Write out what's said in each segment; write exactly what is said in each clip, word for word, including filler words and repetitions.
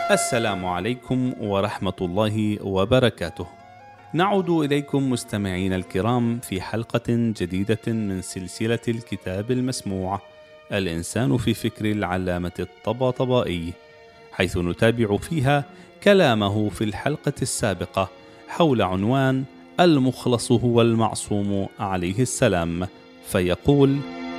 السلام عليكم ورحمة الله وبركاته. نعود إليكم مستمعين الكرام في حلقة جديدة من سلسلة الكتاب المسموع الإنسان في فكر العلامة الطباطبائي، حيث نتابع فيها كلامه في الحلقة السابقة حول عنوان المخلص هو المعصوم عليه السلام، فيقول: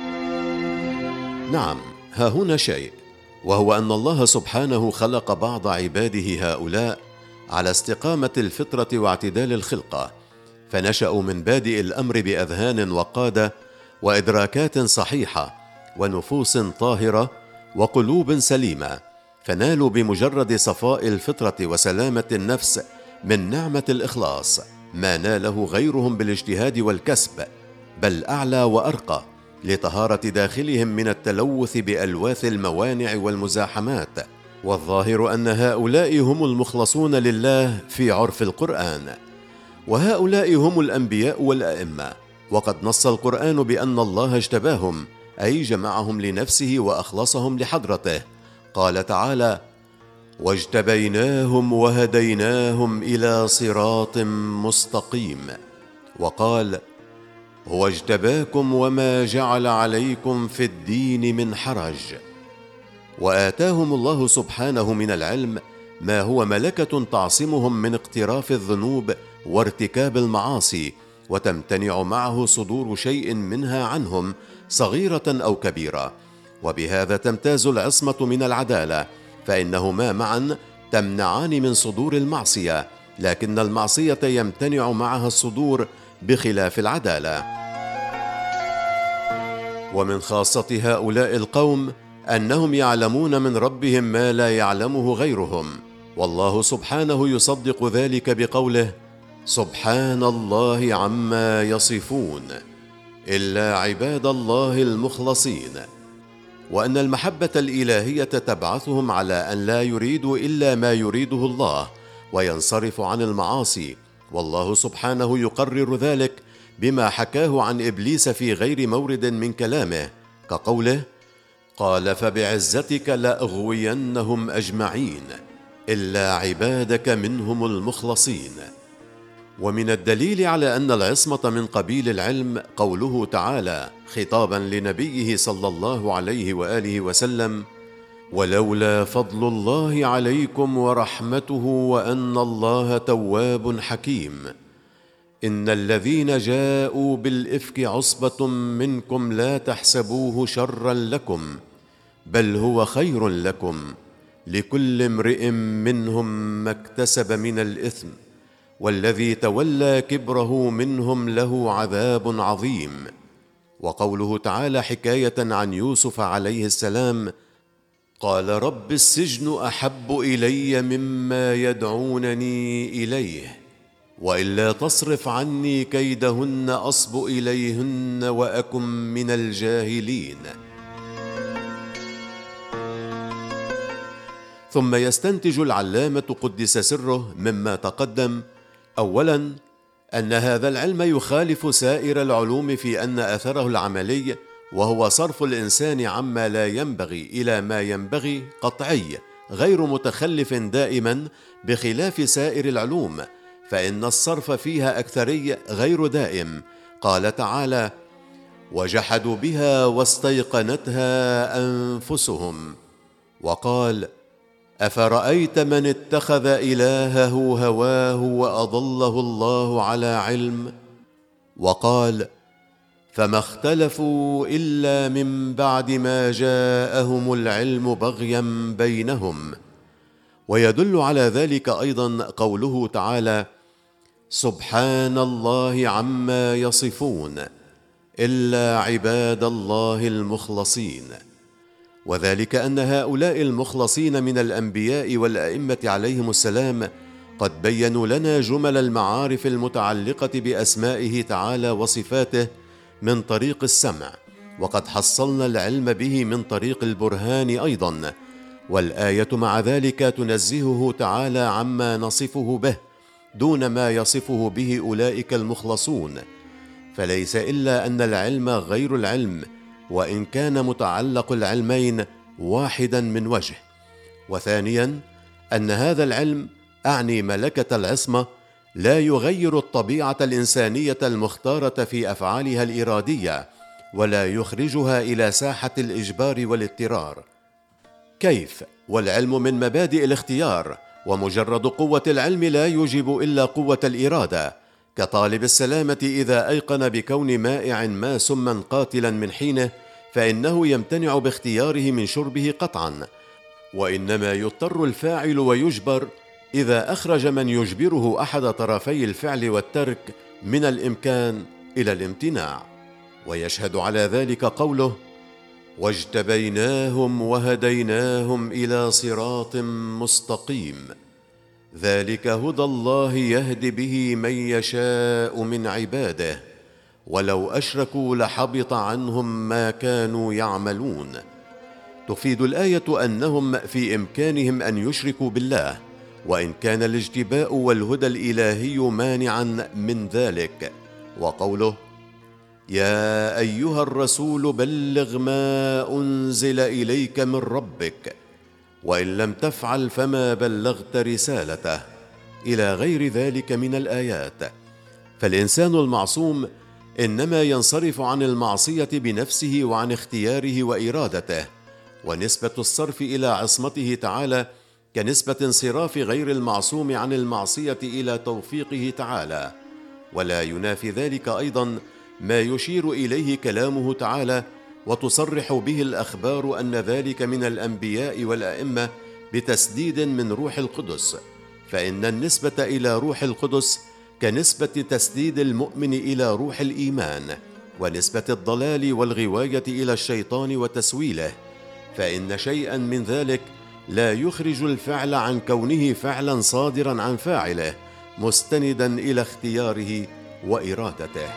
نعم، ها هنا شيء، وهو أن الله سبحانه خلق بعض عباده هؤلاء على استقامة الفطرة واعتدال الخلقة، فنشأوا من بادئ الأمر بأذهان وقادة وإدراكات صحيحة ونفوس طاهرة وقلوب سليمة، فنالوا بمجرد صفاء الفطرة وسلامة النفس من نعمة الإخلاص ما ناله غيرهم بالاجتهاد والكسب، بل أعلى وأرقى لطهارة داخلهم من التلوث بألواث الموانع والمزاحمات. والظاهر أن هؤلاء هم المخلصون لله في عرف القرآن، وهؤلاء هم الأنبياء والأئمة، وقد نص القرآن بأن الله اجتباهم، أي جمعهم لنفسه وأخلصهم لحضرته. قال تعالى: واجتبيناهم وهديناهم إلى صراط مستقيم. وقال: هو اجتباكم وما جعل عليكم في الدين من حرج. وآتاهم الله سبحانه من العلم ما هو ملكة تعصمهم من اقتراف الذنوب وارتكاب المعاصي، وتمتنع معه صدور شيء منها عنهم صغيرة أو كبيرة، وبهذا تمتاز العصمة من العدالة، فإنهما معا تمنعان من صدور المعصية، لكن المعصية يمتنع معها الصدور بخلاف العدالة. ومن خاصة هؤلاء القوم أنهم يعلمون من ربهم ما لا يعلمه غيرهم، والله سبحانه يصدق ذلك بقوله: سبحان الله عما يصفون إلا عباد الله المخلصين. وأن المحبة الإلهية تبعثهم على أن لا يريدوا إلا ما يريده الله وينصرف عن المعاصي، والله سبحانه يقرر ذلك بما حكاه عن إبليس في غير مورد من كلامه، كقوله: قال فبعزتك لأغوينهم أجمعين إلا عبادك منهم المخلصين. ومن الدليل على أن العصمة من قبيل العلم قوله تعالى خطابا لنبيه صلى الله عليه وآله وسلم: ولولا فضل الله عليكم ورحمته وأن الله تواب حكيم، إن الذين جاءوا بالإفك عصبة منكم لا تحسبوه شرا لكم بل هو خير لكم، لكل امرئ منهم ما اكتسب من الإثم، والذي تولى كبره منهم له عذاب عظيم. وقوله تعالى حكاية عن يوسف عليه السلام: قال رب السجن أحب إلي مما يدعونني إليه، وإلا تصرف عني كيدهن أصب إليهن وأكن من الجاهلين. ثم يستنتج العلامة قدس سره مما تقدم: أولا، أن هذا العلم يخالف سائر العلوم في أن أثره العملي، وهو صرف الإنسان عما لا ينبغي إلى ما ينبغي، قطعي غير متخلف دائما، بخلاف سائر العلوم فإن الصرف فيها أكثري غير دائم. قال تعالى: وجحدوا بها واستيقنتها أنفسهم. وقال: أفرأيت من اتخذ إلهه هواه وأضله الله على علم. وقال: فما اختلفوا إلا من بعد ما جاءهم العلم بغيا بينهم. ويدل على ذلك أيضا قوله تعالى: سبحان الله عما يصفون إلا عباد الله المخلصين. وذلك أن هؤلاء المخلصين من الأنبياء والأئمة عليهم السلام قد بينوا لنا جمل المعارف المتعلقة بأسمائه تعالى وصفاته من طريق السمع، وقد حصلنا العلم به من طريق البرهان أيضا، والآية مع ذلك تنزهه تعالى عما نصفه به دون ما يصفه به أولئك المخلصون، فليس إلا أن العلم غير العلم، وإن كان متعلق العلمين واحدا من وجه. وثانيا، أن هذا العلم، أعني ملكة العصمة، لا يغير الطبيعة الإنسانية المختارة في أفعالها الإرادية، ولا يخرجها إلى ساحة الإجبار والاضطرار. كيف والعلم من مبادئ الاختيار، ومجرد قوة العلم لا يوجب إلا قوة الإرادة، كطالب السلامة إذا أيقن بكون مائع ما سما قاتلا من حينه فإنه يمتنع باختياره من شربه قطعا، وإنما يضطر الفاعل ويجبر إذا أخرج من يجبره أحد طرفي الفعل والترك من الإمكان إلى الامتناع. ويشهد على ذلك قوله: واجتبيناهم وهديناهم إلى صراط مستقيم، ذلك هدى الله يهدي به من يشاء من عباده، ولو أشركوا لحبط عنهم ما كانوا يعملون. تفيد الآية أنهم في إمكانهم أن يشركوا بالله، وإن كان الاجتباء والهدى الإلهي مانعا من ذلك. وقوله: يا أيها الرسول بلغ ما أنزل إليك من ربك، وإن لم تفعل فما بلغت رسالته، إلى غير ذلك من الآيات. فالإنسان المعصوم إنما ينصرف عن المعصية بنفسه وعن اختياره وإرادته، ونسبة الصرف إلى عصمته تعالى كنسبة انصراف غير المعصوم عن المعصية إلى توفيقه تعالى. ولا ينافي ذلك أيضا ما يشير إليه كلامه تعالى وتصرح به الأخبار أن ذلك من الأنبياء والأئمة بتسديد من روح القدس، فإن النسبة إلى روح القدس كنسبة تسديد المؤمن إلى روح الإيمان، ونسبة الضلال والغواية إلى الشيطان وتسويله، فإن شيئا من ذلك لا يخرج الفعل عن كونه فعلا صادرا عن فاعله مستندا إلى اختياره وإرادته.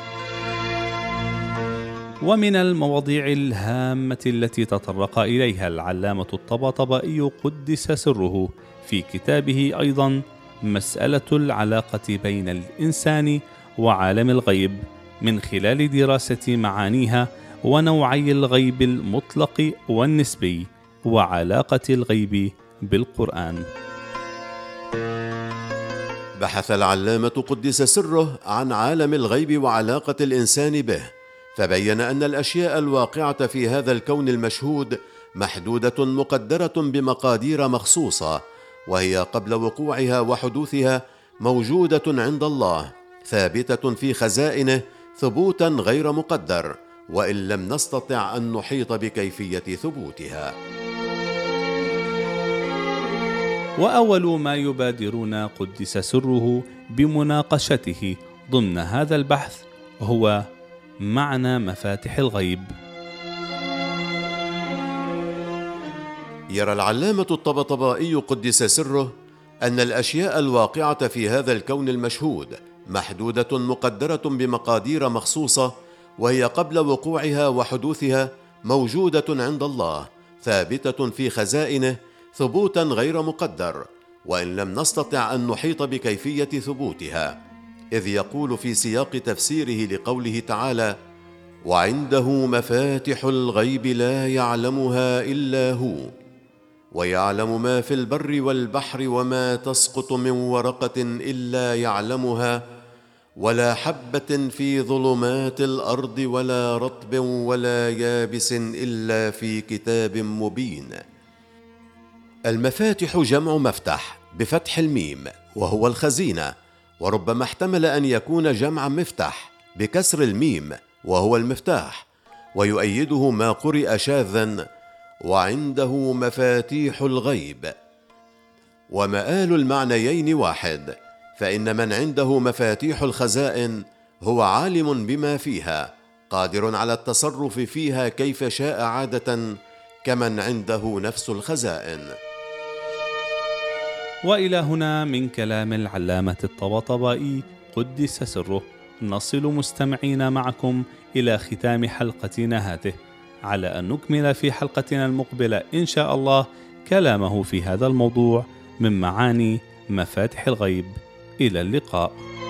ومن المواضيع الهامة التي تطرق إليها العلامة الطباطبائي قدس سره في كتابه أيضا مسألة العلاقة بين الإنسان وعالم الغيب من خلال دراسة معانيها ونوعي الغيب المطلق والنسبي وعلاقة الغيب بالقرآن. بحث العلامة قدس سره عن عالم الغيب وعلاقة الإنسان به، فبين أن الأشياء الواقعة في هذا الكون المشهود محدودة مقدرة بمقادير مخصوصة، وهي قبل وقوعها وحدوثها موجودة عند الله، ثابتة في خزائنه ثبوتا غير مقدر، وإن لم نستطع أن نحيط بكيفية ثبوتها. وأول ما يبادرون قدس سره بمناقشته ضمن هذا البحث هو معنى مفاتح الغيب. يرى العلامة الطبطبائي قدس سره أن الأشياء الواقعة في هذا الكون المشهود محدودة مقدرة بمقادير مخصوصة، وهي قبل وقوعها وحدوثها موجودة عند الله، ثابتة في خزائنه ثبوتا غير مقدر، وإن لم نستطع أن نحيط بكيفية ثبوتها، إذ يقول في سياق تفسيره لقوله تعالى: وعنده مفاتح الغيب لا يعلمها إلا هو، ويعلم ما في البر والبحر وما تسقط من ورقة إلا يعلمها، ولا حبة في ظلمات الأرض ولا رطب ولا يابس إلا في كتاب مبين. المفاتح جمع مفتح بفتح الميم وهو الخزينة، وربما احتمل أن يكون جمع مفتح بكسر الميم وهو المفتاح، ويؤيده ما قرئ شاذا: وعنده مفاتيح الغيب. ومآل المعنيين واحد، فإن من عنده مفاتيح الخزائن هو عالم بما فيها، قادر على التصرف فيها كيف شاء عادة، كمن عنده نفس الخزائن. وإلى هنا من كلام العلامة الطباطبائي قدس سره نصل مستمعين معكم إلى ختام حلقتنا هذه، على أن نكمل في حلقتنا المقبلة إن شاء الله كلامه في هذا الموضوع من معاني مفاتح الغيب. إلى اللقاء.